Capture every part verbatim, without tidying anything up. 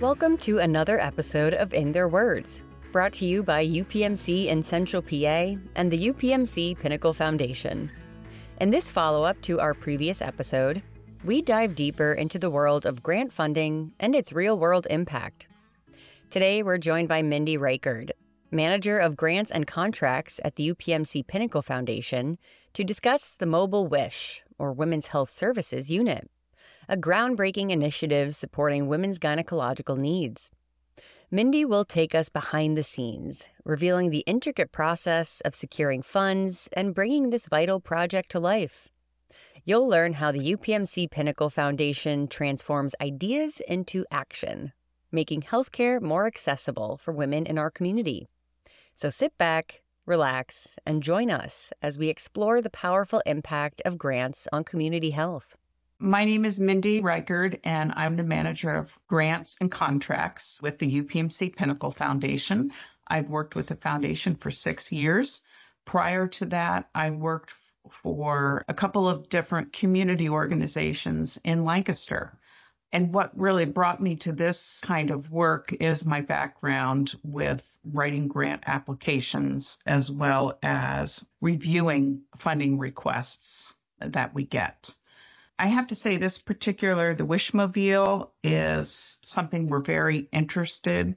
Welcome to another episode of In Their Words, brought to you by U P M C in Central P A and the U P M C Pinnacle Foundation. In this follow-up to our previous episode, we dive deeper into the world of grant funding and its real-world impact. Today, we're joined by Mindy Reichard, Manager of Grants and Contracts at the U P M C Pinnacle Foundation, to discuss the Mobile WISH, or Women's Health Services Unit, a groundbreaking initiative supporting women's gynecological needs. Mindy will take us behind the scenes, revealing the intricate process of securing funds and bringing this vital project to life. You'll learn how the U P M C Pinnacle Foundation transforms ideas into action, making healthcare more accessible for women in our community. So sit back, relax, and join us as we explore the powerful impact of grants on community health. My name is Mindy Reichard, and I'm the Manager of Grants and Contracts with the U P M C Pinnacle Foundation. I've worked with the foundation for six years. Prior to that, I worked for a couple of different community organizations in Lancaster. And what really brought me to this kind of work is my background with writing grant applications as well as reviewing funding requests that we get. I have to say this particular, the Wishmobile, is something we're very interested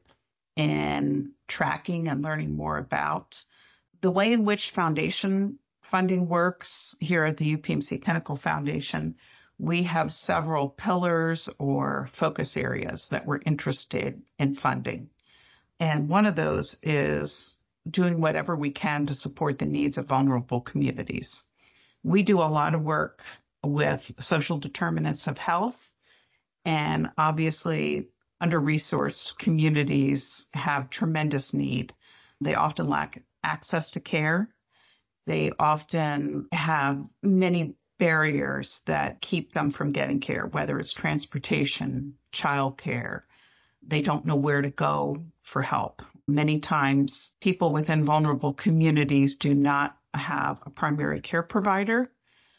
in tracking and learning more about. The way in which foundation funding works here at the U P M C Pinnacle Foundation, we have several pillars or focus areas that we're interested in funding. And one of those is doing whatever we can to support the needs of vulnerable communities. We do a lot of work with social determinants of health, and obviously under-resourced communities have tremendous need. They often lack access to care. They often have many barriers that keep them from getting care, whether it's transportation, childcare. They don't know where to go for help. Many times, people within vulnerable communities do not have a primary care provider.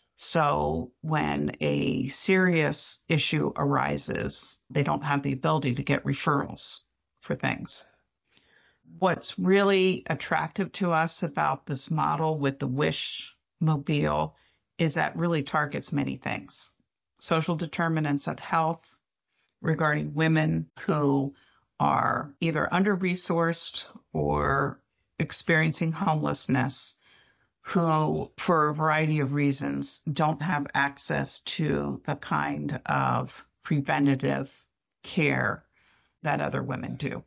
So when a serious issue arises, they don't have the ability to get referrals for things. What's really attractive to us about this model with the Wishmobile is that really targets many things. Social determinants of health regarding women who are either under-resourced or experiencing homelessness, who, for a variety of reasons, don't have access to the kind of preventative care that other women do.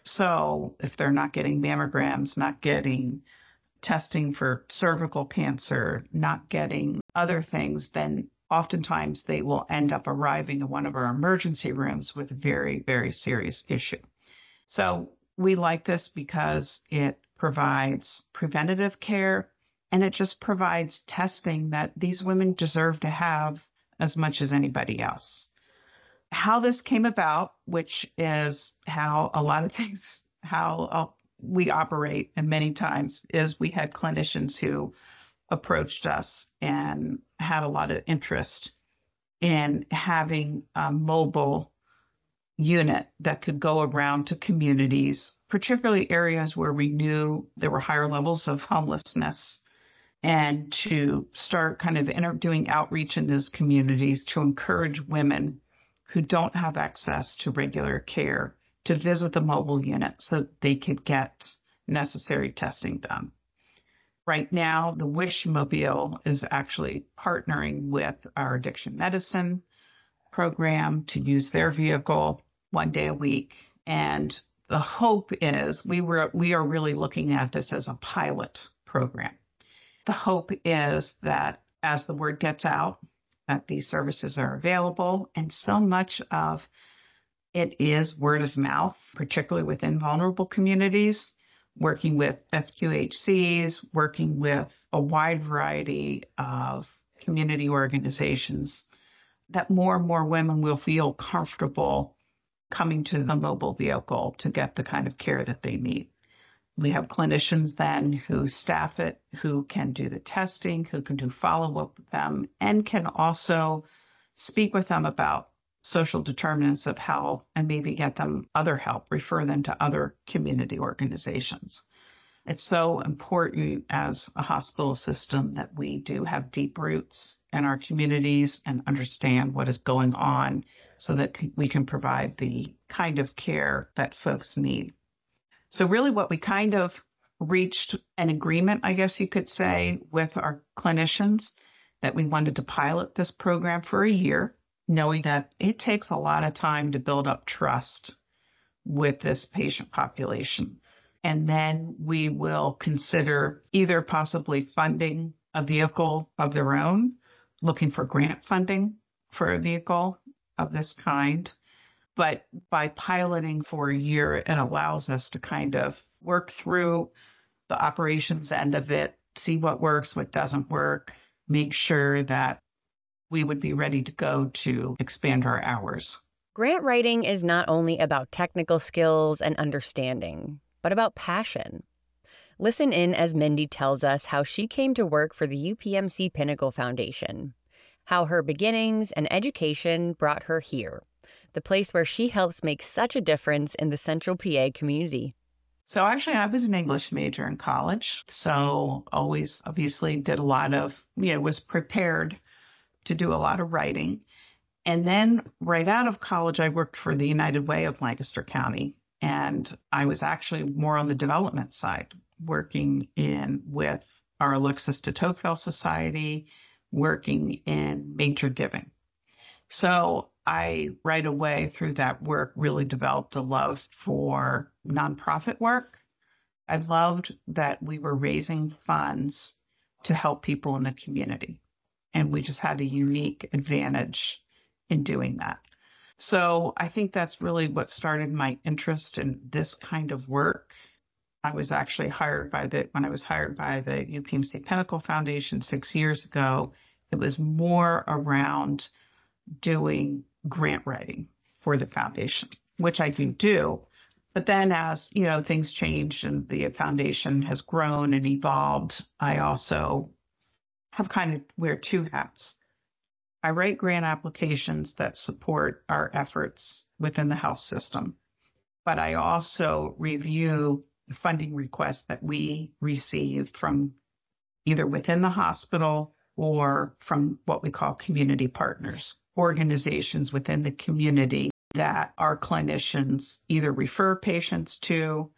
So if they're not getting mammograms, not getting testing for cervical cancer, not getting other things, then oftentimes they will end up arriving in one of our emergency rooms with a very, very serious issue. So we like this because it provides preventative care, and it just provides testing that these women deserve to have as much as anybody else. How this came about, which is how a lot of things, how uh, we operate, and many times is we had clinicians who approached us and had a lot of interest in having a mobile unit that could go around to communities, particularly areas where we knew there were higher levels of homelessness, and to start kind of inter- doing outreach in those communities to encourage women who don't have access to regular care to visit the mobile unit so that they could get necessary testing done. Right now, the Wishmobile is actually partnering with our addiction medicine program to use their vehicle one day a week. And the hope is we were we are really looking at this as a pilot program. The hope is that as the word gets out, that these services are available, and so much of it is word of mouth, particularly within vulnerable communities, working with F Q H Cs, working with a wide variety of community organizations, that more and more women will feel comfortable coming to the mobile vehicle to get the kind of care that they need. We have clinicians then who staff it, who can do the testing, who can do follow-up with them, and can also speak with them about social determinants of health and maybe get them other help, refer them to other community organizations. It's so important as a hospital system that we do have deep roots in our communities and understand what is going on so that we can provide the kind of care that folks need. So really what we kind of reached an agreement, I guess you could say, with our clinicians that we wanted to pilot this program for a year, knowing that it takes a lot of time to build up trust with this patient population. And then we will consider either possibly funding a vehicle of their own, looking for grant funding for a vehicle of this kind. But by piloting for a year, it allows us to kind of work through the operations end of it, see what works, what doesn't work, make sure that we would be ready to go to expand our hours. Grant writing is not only about technical skills and understanding, but about passion. Listen in as Mindy tells us how she came to work for the U P M C Pinnacle Foundation, how her beginnings and education brought her here, the place where she helps make such a difference in the Central P A community. So actually, I was an English major in college, so always obviously did a lot of, you know, was prepared to do a lot of writing. And then right out of college, I worked for the United Way of Lancaster County. And I was actually more on the development side, working in with our Alexis de Tocqueville Society, working in major giving. So I, right away through that work, really developed a love for nonprofit work. I loved that we were raising funds to help people in the community. And we just had a unique advantage in doing that. So I think that's really what started my interest in this kind of work. I was actually hired by the, when I was hired by the U P M C Pinnacle Foundation six years ago, it was more around doing grant writing for the foundation, which I do do. But then as, you know, things changed and the foundation has grown and evolved, I also have kind of wear two hats. I write grant applications that support our efforts within the health system, but I also review the funding requests that we receive from either within the hospital or from what we call community partners, organizations within the community that our clinicians either refer patients to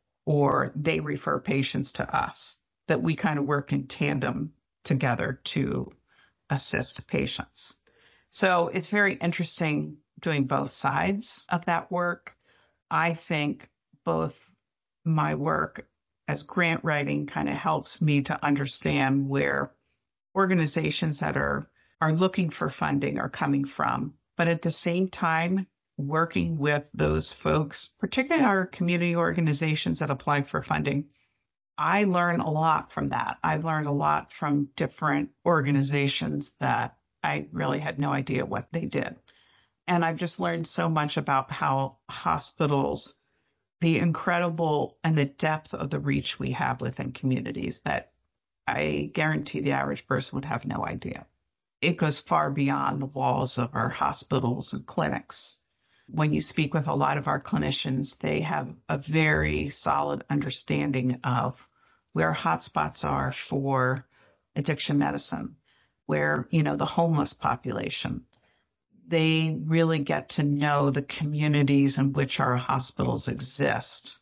or they refer patients to us, that we kind of work in tandem together to assist patients. So it's very interesting doing both sides of that work. I think both my work as grant writing kind of helps me to understand where organizations that are, are looking for funding are coming from. But at the same time, working with those folks, particularly our community organizations that apply for funding, I learn a lot from that. I've learned a lot from different organizations that I really had no idea what they did. And I've just learned so much about how hospitals, the incredible and the depth of the reach we have within communities that I guarantee the average person would have no idea. It goes far beyond the walls of our hospitals and clinics. When you speak with a lot of our clinicians, they have a very solid understanding of where hotspots are for addiction medicine, where, you know, the homeless population. They really get to know the communities in which our hospitals exist.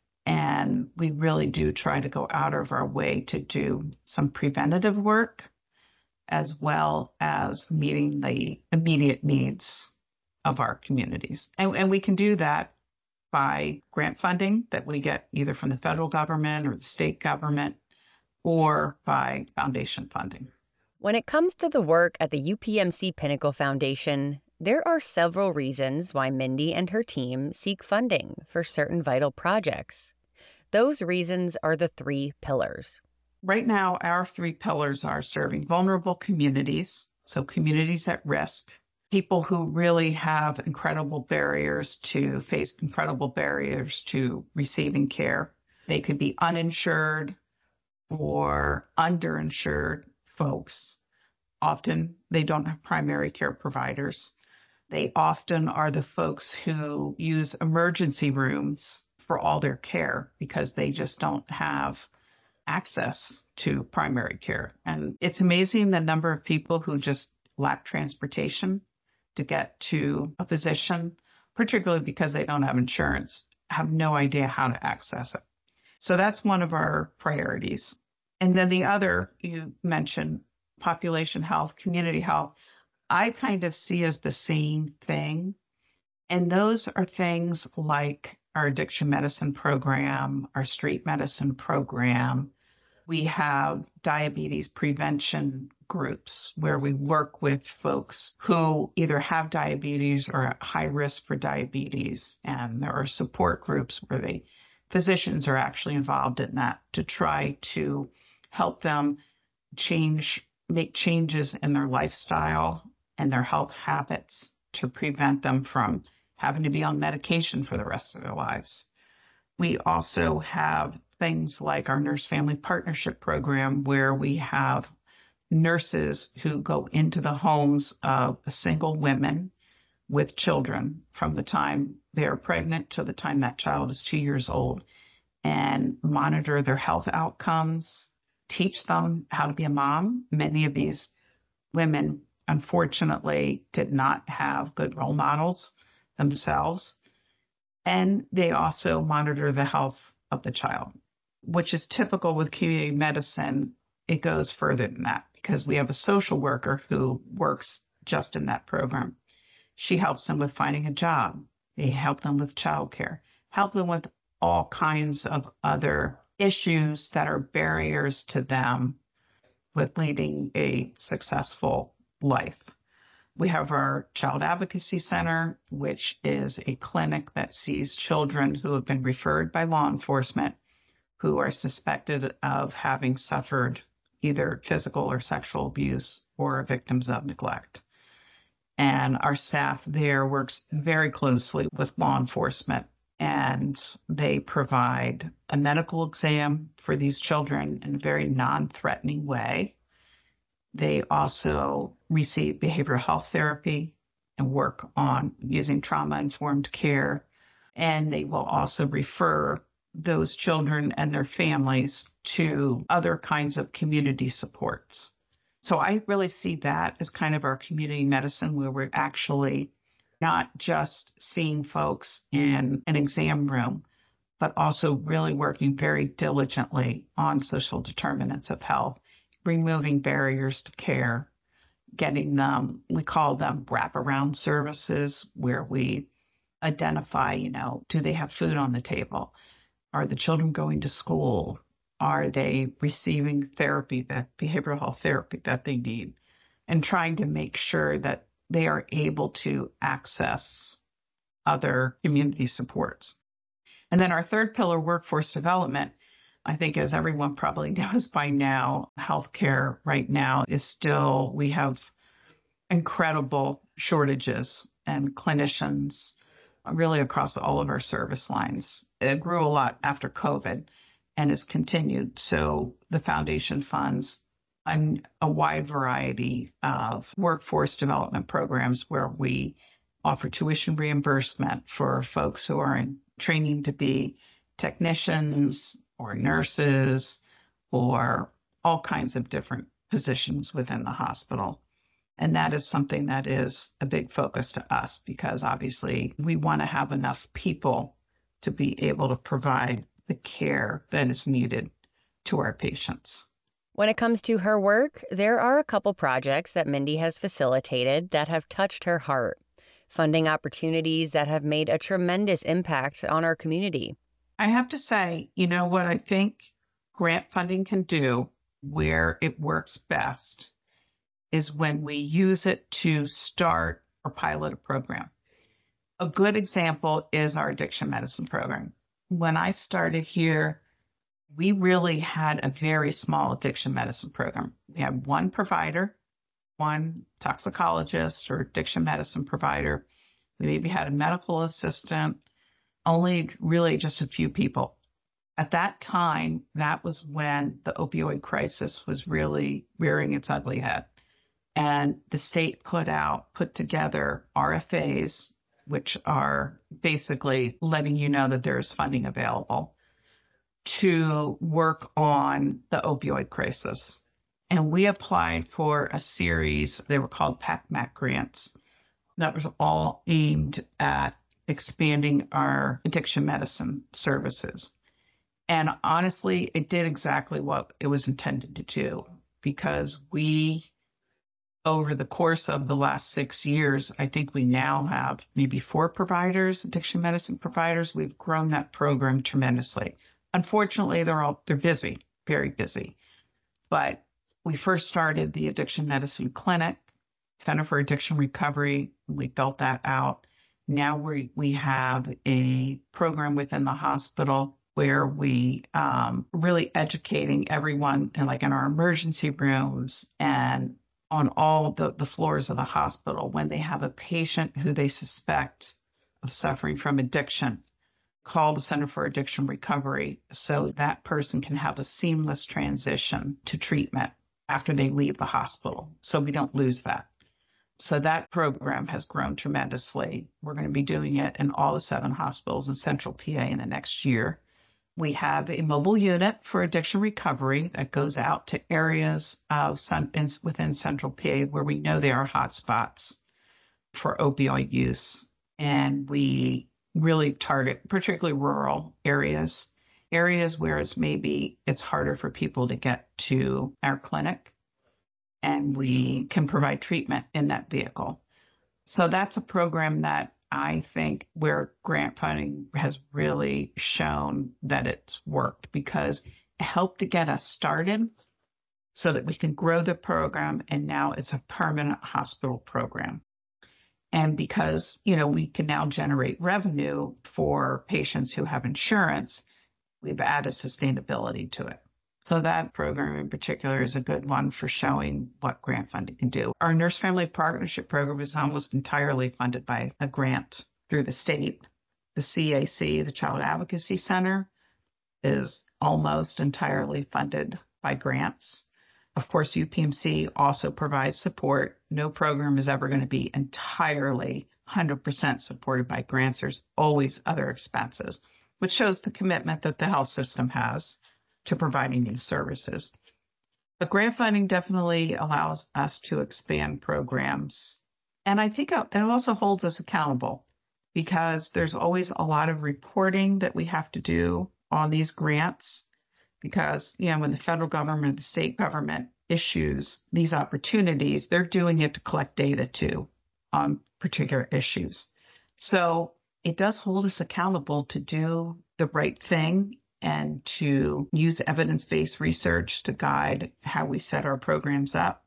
And we really do try to go out of our way to do some preventative work, as well as meeting the immediate needs of our communities. And, and we can do that by grant funding that we get either from the federal government or the state government, or by foundation funding. When it comes to the work at the U P M C Pinnacle Foundation, there are several reasons why Mindy and her team seek funding for certain vital projects. Those reasons are the three pillars. Right now, our three pillars are serving vulnerable communities, so communities at risk, people who really have incredible barriers to face incredible barriers to receiving care. They could be uninsured or underinsured folks. Often they don't have primary care providers. They often are the folks who use emergency rooms for all their care because they just don't have access to primary care. And it's amazing the number of people who just lack transportation to get to a physician, particularly because they don't have insurance, have no idea how to access it. So that's one of our priorities. And then the other, you mentioned population health, community health, I kind of see as the same thing. And those are things like our addiction medicine program, our street medicine program. We have diabetes prevention groups where we work with folks who either have diabetes or at high risk for diabetes. And there are support groups where the physicians are actually involved in that to try to help them change, make changes in their lifestyle and their health habits to prevent them from having to be on medication for the rest of their lives. We also have things like our Nurse Family Partnership Program, where we have nurses who go into the homes of single women with children from the time they're pregnant to the time that child is two years old and monitor their health outcomes, teach them how to be a mom. Many of these women, unfortunately, did not have good role models themselves. And they also monitor the health of the child, which is typical with community medicine. It goes further than that because we have a social worker who works just in that program. She helps them with finding a job. They help them with childcare, help them with all kinds of other issues that are barriers to them with leading a successful life. We have our Child Advocacy Center, which is a clinic that sees children who have been referred by law enforcement who are suspected of having suffered either physical or sexual abuse or are victims of neglect. And our staff there works very closely with law enforcement, and they provide a medical exam for these children in a very non-threatening way. They also receive behavioral health therapy and work on using trauma-informed care. And they will also refer those children and their families to other kinds of community supports. So I really see that as kind of our community medicine, where we're actually not just seeing folks in an exam room, but also really working very diligently on social determinants of health, removing barriers to care, getting them, we call them wraparound services, where we identify, you know, do they have food on the table? Are the children going to school? Are they receiving therapy, that behavioral health therapy that they need? And trying to make sure that they are able to access other community supports. And then our third pillar, workforce development. I think, as everyone probably knows by now, healthcare right now is still, we have incredible shortages and clinicians really across all of our service lines. It grew a lot after COVID and has continued. So the foundation funds an, a wide variety of workforce development programs where we offer tuition reimbursement for folks who are in training to be technicians or nurses or all kinds of different positions within the hospital. And that is something that is a big focus to us because obviously we want to have enough people to be able to provide the care that is needed to our patients. When it comes to her work, there are a couple projects that Mindy has facilitated that have touched her heart, funding opportunities that have made a tremendous impact on our community. I have to say, you know, what I think grant funding can do where it works best is when we use it to start or pilot a program. A good example is our addiction medicine program. When I started here, we really had a very small addiction medicine program. We had one provider, one toxicologist or addiction medicine provider. We maybe had a medical assistant, only really just a few people. At that time, that was when the opioid crisis was really rearing its ugly head. And the state put out, put together R F As, which are basically letting you know that there's funding available to work on the opioid crisis. And we applied for a series, they were called PACMAC grants, that was all aimed at expanding our addiction medicine services. And honestly, it did exactly what it was intended to do, because we, over the course of the last six years, I think we now have maybe four providers, addiction medicine providers. We've grown that program tremendously. Unfortunately, they're all, they're busy, very busy. But we first started the Addiction Medicine Clinic, Center for Addiction Recovery. We built that out. Now we we have a program within the hospital where we um, really educating everyone, and like in our emergency rooms and on all the, the floors of the hospital, when they have a patient who they suspect of suffering from addiction, call the Center for Addiction Recovery so that person can have a seamless transition to treatment after they leave the hospital, so we don't lose that. So that program has grown tremendously. We're going to be doing it in all the seven hospitals in Central P A in the next year. We have a mobile unit for addiction recovery that goes out to areas of in, within Central P A where we know there are hotspots for opioid use. And we really target particularly rural areas, areas where it's maybe it's harder for people to get to our clinic, and we can provide treatment in that vehicle. So that's a program that I think where grant funding has really shown that it's worked, because it helped to get us started so that we can grow the program, and now it's a permanent hospital program. And because, you know, we can now generate revenue for patients who have insurance, we've added sustainability to it. So that program in particular is a good one for showing what grant funding can do. Our Nurse Family Partnership Program is almost entirely funded by a grant through the state. The C A C, the Child Advocacy Center, is almost entirely funded by grants. Of course, U P M C also provides support. No program is ever going to be entirely one hundred percent supported by grants. There's always other expenses, which shows the commitment that the health system has to providing these services. But grant funding definitely allows us to expand programs. And I think it also holds us accountable, because there's always a lot of reporting that we have to do on these grants, because, you know, when the federal government, the state government issues these opportunities, they're doing it to collect data too on particular issues. So it does hold us accountable to do the right thing and to use evidence-based research to guide how we set our programs up.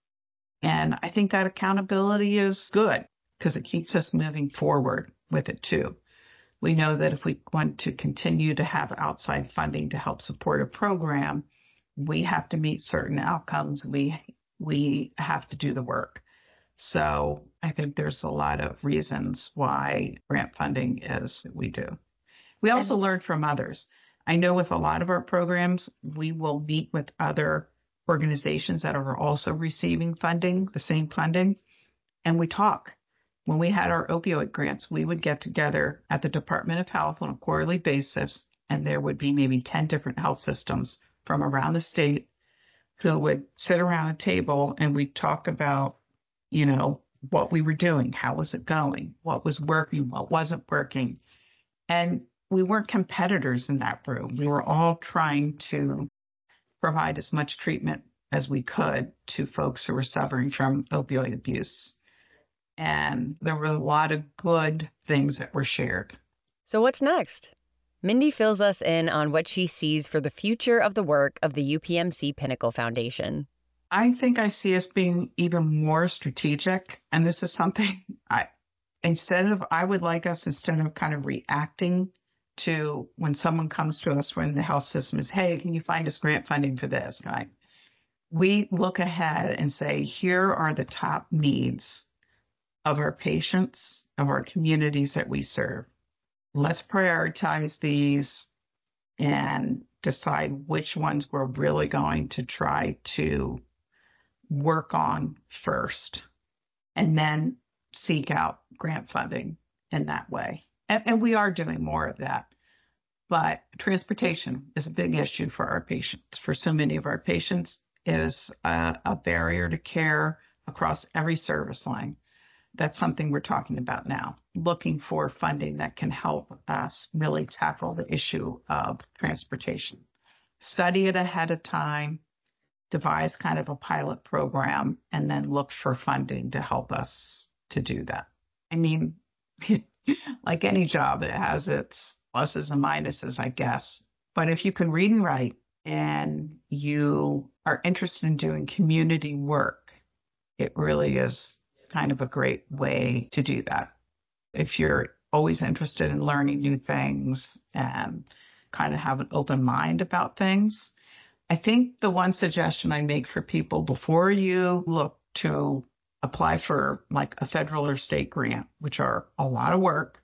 And I think that accountability is good, because it keeps us moving forward with it too. We know that if we want to continue to have outside funding to help support a program, we have to meet certain outcomes. We we have to do the work. So I think there's a lot of reasons why grant funding is what we do. We also learn from others. I know with a lot of our programs, we will meet with other organizations that are also receiving funding, the same funding, and we talk. When we had our opioid grants, we would get together at the Department of Health on a quarterly basis, and there would be maybe ten different health systems from around the state who would sit around a table, and we'd talk about, you know, what we were doing, how was it going, what was working, what wasn't working. And we weren't competitors in that room. We were all trying to provide as much treatment as we could to folks who were suffering from opioid abuse. And there were a lot of good things that were shared. So what's next? Mindy fills us in on what she sees for the future of the work of the U P M C Pinnacle Foundation. I think I see us being even more strategic. And this is something I, instead of, I would like us, instead of kind of reacting to when someone comes to us when the health system is, hey, can you find us grant funding for this? Right? We look ahead and say, here are the top needs of our patients, of our communities that we serve. Let's prioritize these and decide which ones we're really going to try to work on first and then seek out grant funding in that way. And, and we are doing more of that. But transportation is a big issue for our patients. For so many of our patients, it is a, a barrier to care across every service line. That's something we're talking about now, looking for funding that can help us really tackle the issue of transportation. Study it ahead of time, devise kind of a pilot program, and then look for funding to help us to do that. I mean, like any job, it has its pluses and minuses, I guess. But if you can read and write and you are interested in doing community work, it really is kind of a great way to do that. If you're always interested in learning new things and kind of have an open mind about things, I think the one suggestion I make for people before you look to apply for like a federal or state grant, which are a lot of work,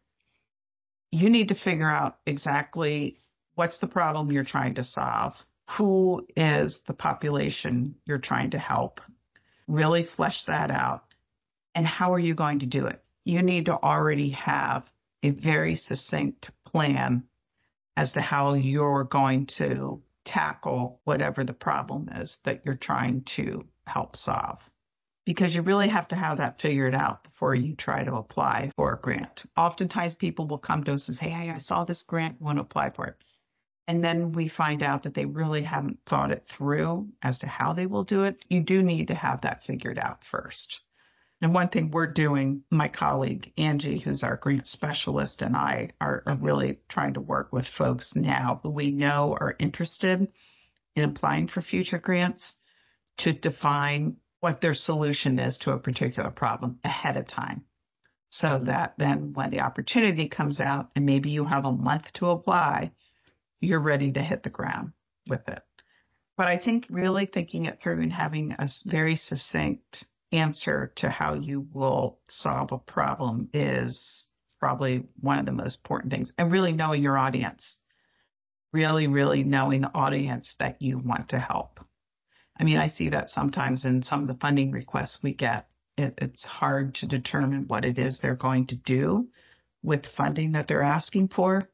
you need to figure out exactly what's the problem you're trying to solve, who is the population you're trying to help, really flesh that out, and how are you going to do it? You need to already have a very succinct plan as to how you're going to tackle whatever the problem is that you're trying to help solve. Because you really have to have that figured out before you try to apply for a grant. Oftentimes people will come to us and say, hey, I saw this grant, I want to apply for it. And then we find out that they really haven't thought it through as to how they will do it. You do need to have that figured out first. And one thing we're doing, my colleague Angie, who's our grant specialist, and I are, are really trying to work with folks now who we know are interested in applying for future grants to define what their solution is to a particular problem ahead of time. So that then when the opportunity comes out and maybe you have a month to apply, you're ready to hit the ground with it. But I think really thinking it through and having a very succinct answer to how you will solve a problem is probably one of the most important things. And really knowing your audience, really, really knowing the audience that you want to help. I mean, I see that sometimes in some of the funding requests we get. It, it's hard to determine what it is they're going to do with funding that they're asking for.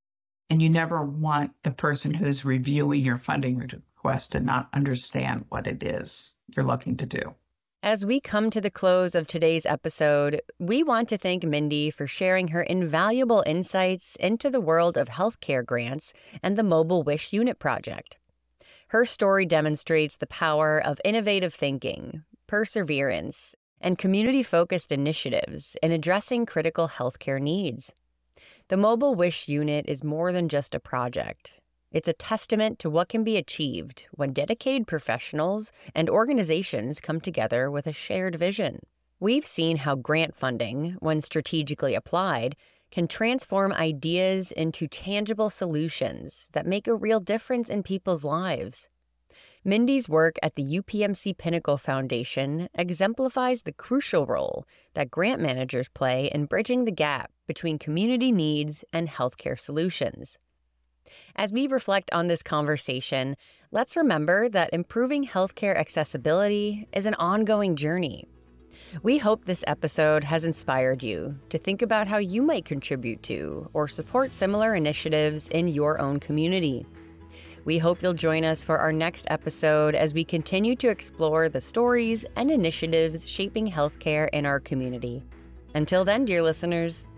And you never want the person who's reviewing your funding request to not understand what it is you're looking to do. As we come to the close of today's episode, we want to thank Mindy for sharing her invaluable insights into the world of healthcare grants and the Mobile Wish Unit Project. Her story demonstrates the power of innovative thinking, perseverance, and community-focused initiatives in addressing critical healthcare needs. The Mobile Wish Unit is more than just a project. It's a testament to what can be achieved when dedicated professionals and organizations come together with a shared vision. We've seen how grant funding, when strategically applied, can transform ideas into tangible solutions that make a real difference in people's lives. Mindy's work at the U P M C Pinnacle Foundation exemplifies the crucial role that grant managers play in bridging the gap between community needs and healthcare solutions. As we reflect on this conversation, let's remember that improving healthcare accessibility is an ongoing journey. We hope this episode has inspired you to think about how you might contribute to or support similar initiatives in your own community. We hope you'll join us for our next episode as we continue to explore the stories and initiatives shaping healthcare in our community. Until then, dear listeners,